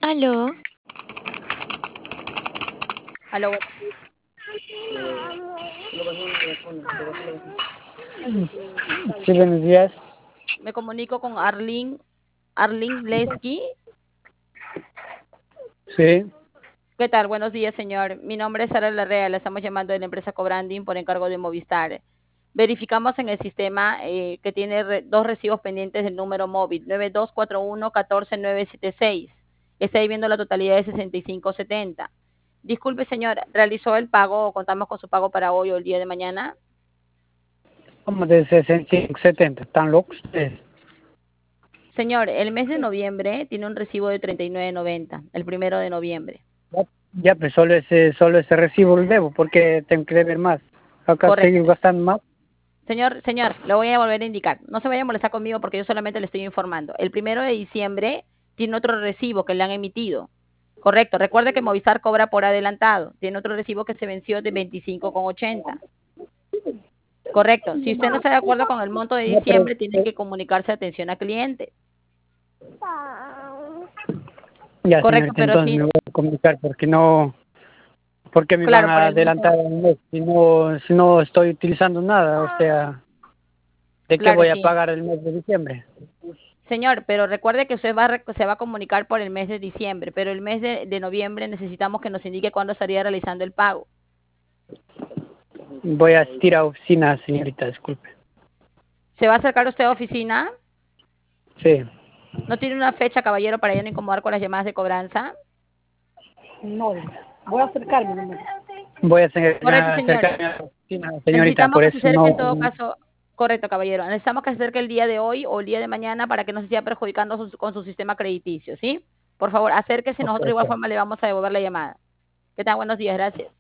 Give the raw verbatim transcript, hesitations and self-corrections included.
Aló, Aló, Sí, buenos días. me comunico con Arlene, Arlene Lesky. Sí. ¿Qué tal? Buenos días, señor. Mi nombre es Sara Larrea, le estamos llamando de la empresa Cobranding por encargo de Movistar. Verificamos en el sistema eh, que tiene re- dos recibos pendientes del número móvil nueve dos cuatro uno uno cuatro nueve siete seis. Está ahí viendo la totalidad de sesenta y cinco setenta. Disculpe, señor, ¿realizó el pago o contamos con su pago para hoy o el día de mañana? Como de sesenta y cinco setenta. ¿Están locos ustedes? Señor, el mes de noviembre tiene un recibo de treinta y nueve noventa, el primero de noviembre. Ya, ya, pues solo ese, solo ese recibo lo debo, porque tengo que deber más. Acá Correcto. seguir gastando más. Señor, señor, le voy a volver a indicar. No se vaya a molestar conmigo porque yo solamente le estoy informando. El primero de diciembre tiene otro recibo que le han emitido. Correcto. Recuerde que Movistar cobra por adelantado. Tiene otro recibo que se venció de veinticinco con ochenta. Correcto. Si usted no está de acuerdo con el monto de No, pero, diciembre, tiene eh, que comunicarse a atención a cliente. ya, Correcto, señorita, pero entonces me sí, voy a comunicar porque no, porque me van claro, por a el adelantar monto, un mes. Si no, si no estoy utilizando nada, o sea, ¿de qué claro, voy a sí. pagar el mes de diciembre? Señor, pero recuerde que usted va a re- se va a comunicar por el mes de diciembre, pero el mes de, de noviembre necesitamos que nos indique cuándo estaría realizando el pago. Voy a asistir a oficina, señorita, disculpe. ¿Se va a acercar usted a oficina? Sí. ¿No tiene una fecha, caballero, para ya no incomodar con las llamadas de cobranza? No, voy a acercarme. No me- Voy a acer- Correcto, a señor. acercarme a la oficina, señorita, Necesitamos por que se eso acerque en no. todo caso. Correcto, caballero. Necesitamos que se acerque el día de hoy o el día de mañana para que no se siga perjudicando su- con su sistema crediticio, ¿sí? Por favor, acérquese, Ok, nosotros de igual ok. forma le vamos a devolver la llamada. Que tenga buenos días, gracias.